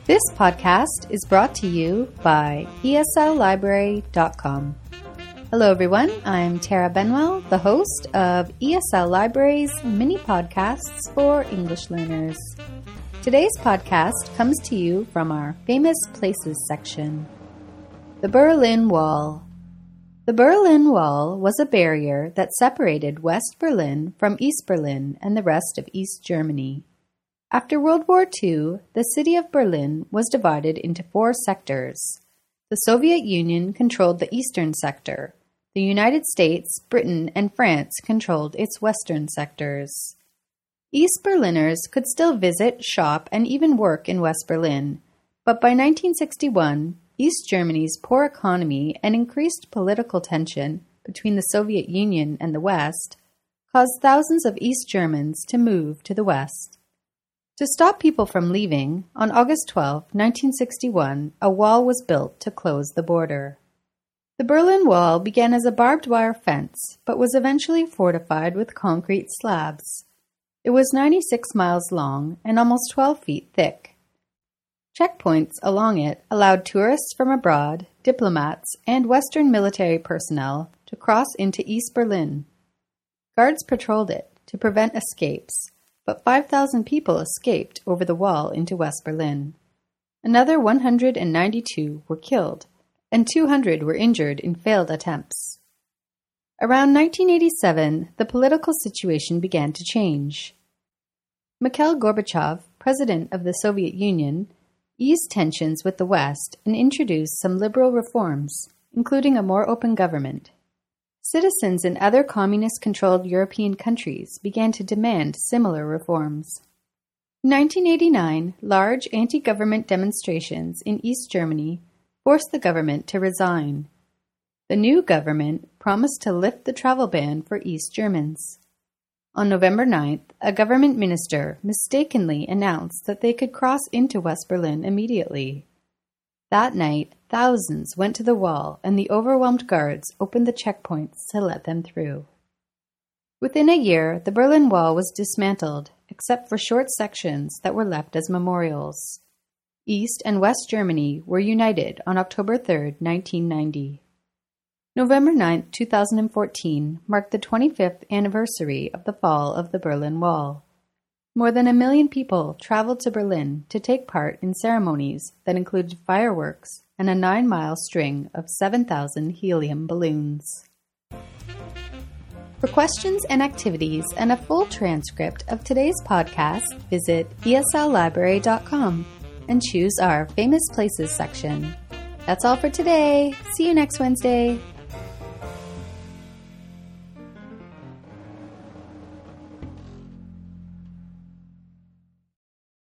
This podcast is brought to you by ESLlibrary.com. Hello everyone, I'm Tara Benwell, the host of ESL Library's mini podcasts for English learners. Today's podcast comes to you from our Famous Places section. The Berlin Wall. The Berlin Wall was a barrier that separated West Berlin from East Berlin and the rest of East Germany. After World War II, the city of Berlin was divided into 4 sectors. The Soviet Union controlled the eastern sector. The United States, Britain, and France controlled its western sectors. East Berliners could still visit, shop, and even work in West Berlin, but by 1961, East Germany's poor economy and increased political tension between the Soviet Union and the West caused thousands of East Germans to move to the West. To stop people from leaving, on August 12, 1961, a wall was built to close the border. The Berlin Wall began as a barbed wire fence, but was eventually fortified with concrete slabs. It was 96 miles long and almost 12 feet thick. Checkpoints along it allowed tourists from abroad, diplomats, and Western military personnel to cross into East Berlin. Guards patrolled it to prevent escapes, but 5,000 people escaped over the wall into West Berlin. Another 192 were killed, and 200 were injured in failed attempts. Around 1987, the political situation began to change. Mikhail Gorbachev, president of the Soviet Union, eased tensions with the West and introduced some liberal reforms, including a more open government. Citizens in other communist-controlled European countries began to demand similar reforms. In 1989, large anti-government demonstrations in East Germany forced the government to resign. The new government promised to lift the travel ban for East Germans. On November 9th, a government minister mistakenly announced that they could cross into West Berlin immediately. That night, thousands went to the wall, and the overwhelmed guards opened the checkpoints to let them through. Within a year, the Berlin Wall was dismantled, except for short sections that were left as memorials. East and West Germany were united on October 3, 1990. November 9, 2014, marked the 25th anniversary of the fall of the Berlin Wall. More than 1 million people traveled to Berlin to take part in ceremonies that included fireworks and a 9-mile string of 7,000 helium balloons. For questions and activities and a full transcript of today's podcast, visit ESLlibrary.com and choose our Famous Places section. That's all for today. See you next Wednesday.